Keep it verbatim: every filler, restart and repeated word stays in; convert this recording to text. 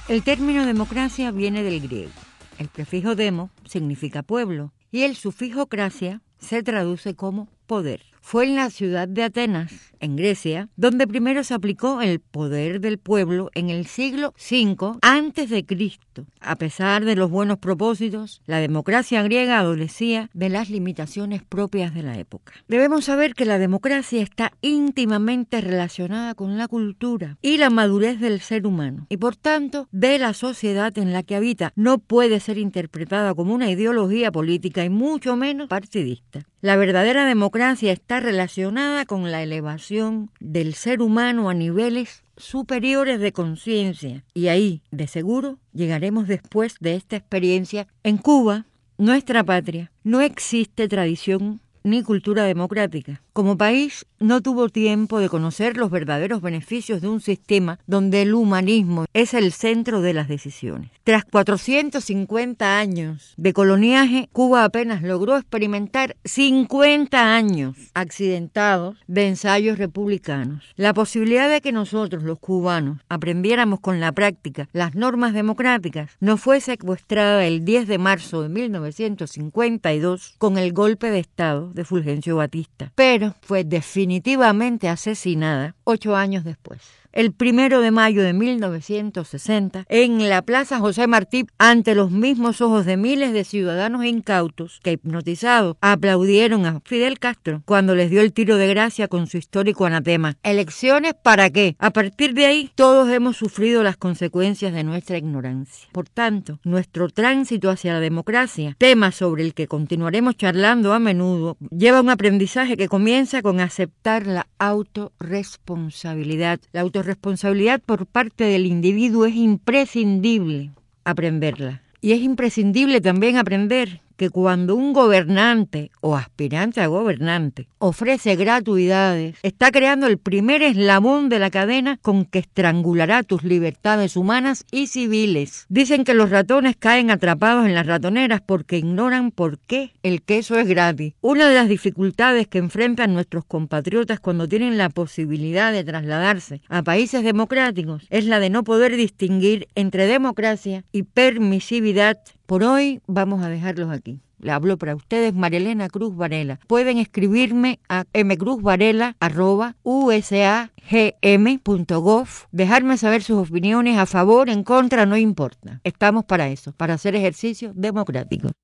El término democracia viene del griego. El prefijo demo significa pueblo y el sufijo cracia se traduce como poder. Fue en la ciudad de Atenas, en Grecia, donde primero se aplicó el poder del pueblo en el siglo cinco antes de Cristo. A pesar de los buenos propósitos, la democracia griega adolecía de las limitaciones propias de la época. Debemos saber que la democracia está íntimamente relacionada con la cultura y la madurez del ser humano, y por tanto, de la sociedad en la que habita. No puede ser interpretada como una ideología política y mucho menos partidista. La verdadera democracia está relacionada con la elevación del ser humano a niveles superiores de conciencia. Y ahí, de seguro, llegaremos después de esta experiencia. En Cuba, nuestra patria, no existe tradición ni cultura democrática. Como país, no tuvo tiempo de conocer los verdaderos beneficios de un sistema donde el humanismo es el centro de las decisiones. Tras cuatrocientos cincuenta años de coloniaje, Cuba apenas logró experimentar cincuenta años accidentados de ensayos republicanos. La posibilidad de que nosotros, los cubanos, aprendiéramos con la práctica las normas democráticas nos fue secuestrada el diez de marzo de mil novecientos cincuenta y dos con el golpe de Estado de Fulgencio Batista, pero fue definitivamente asesinada ocho años después. El primero de mayo de mil novecientos sesenta, en la Plaza José Martí, ante los mismos ojos de miles de ciudadanos incautos que, hipnotizados, aplaudieron a Fidel Castro cuando les dio el tiro de gracia con su histórico anatema. ¿Elecciones para qué? A partir de ahí, todos hemos sufrido las consecuencias de nuestra ignorancia. Por tanto, nuestro tránsito hacia la democracia, tema sobre el que continuaremos charlando a menudo, lleva un aprendizaje que comienza con aceptar la autorresponsabilidad. La autorresponsabilidad responsabilidad por parte del individuo es imprescindible aprenderla. Y es imprescindible también aprender que cuando un gobernante o aspirante a gobernante ofrece gratuidades, está creando el primer eslabón de la cadena con que estrangulará tus libertades humanas y civiles. Dicen que los ratones caen atrapados en las ratoneras porque ignoran por qué el queso es gratis. Una de las dificultades que enfrentan nuestros compatriotas cuando tienen la posibilidad de trasladarse a países democráticos es la de no poder distinguir entre democracia y permisividad. Por hoy vamos a dejarlos aquí. Le hablo para ustedes Marielena Cruz Varela. Pueden escribirme a mcruzvarela arroba usagm punto gov, dejarme saber sus opiniones a favor, en contra, no importa. Estamos para eso, para hacer ejercicio democrático.